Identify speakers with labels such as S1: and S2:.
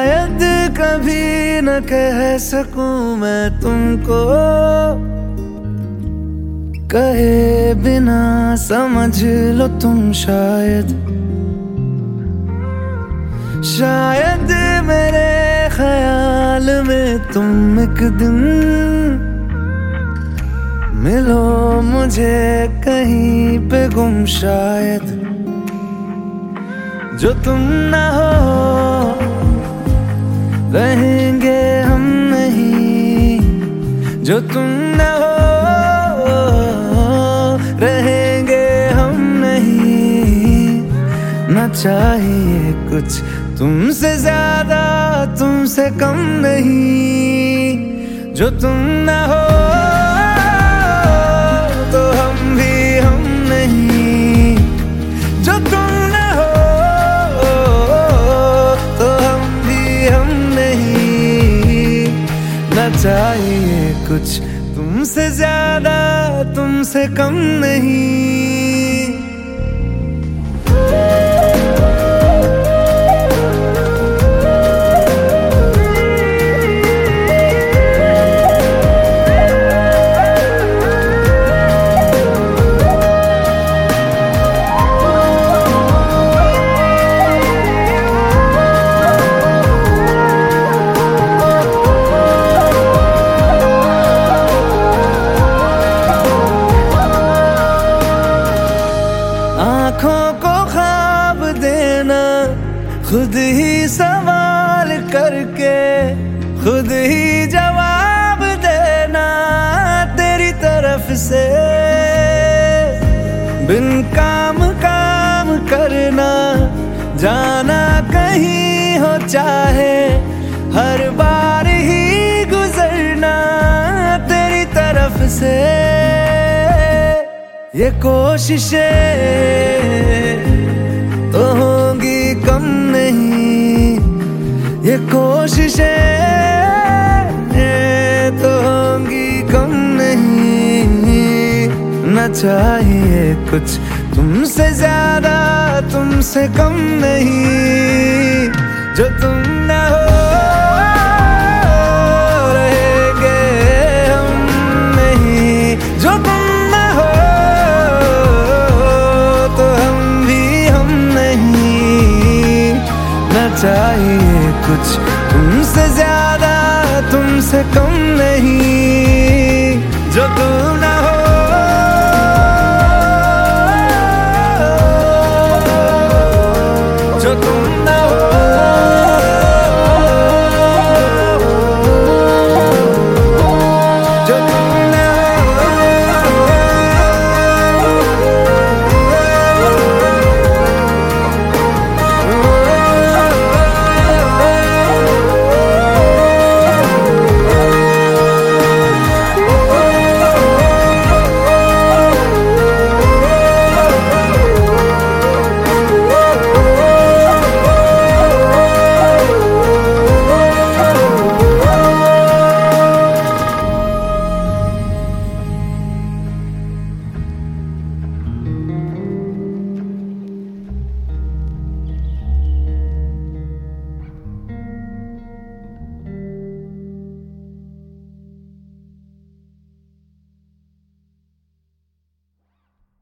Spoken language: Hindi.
S1: शायद कभी न कह सकूं मैं तुमको, कहे बिना समझ लो तुम शायद मेरे ख्याल में तुम एक दिन मिलो मुझे कहीं पे गुम शायद। जो तुम ना हो रहेंगे हम नहीं, जो तुम ना हो रहेंगे हम नहीं। ना चाहिए कुछ तुमसे ज्यादा तुमसे कम नहीं। जो तुम ना हो तो हम भी हम नहीं, जो तुम ना हो तो हम भी हम नहीं। ना चाहिए कुछ तुमसे ज्यादा तुमसे कम नहीं। आँखों को ख्वाब देना खुद ही सवाल करके, खुद ही जवाब देना तेरी तरफ से। बिन काम काम करना जाना कहीं हो चाहे, हर बार ही गुजरना तेरी तरफ से। ये कोशिशें तो होंगी कम नहीं, ये कोशिशें तो होंगी कम नहीं। ना चाहिए कुछ तुमसे ज्यादा तुमसे कम नहीं। जो तुम ना हो रहेंगे हम नहीं, जो तुम चाहिए कुछ तुमसे ज्यादा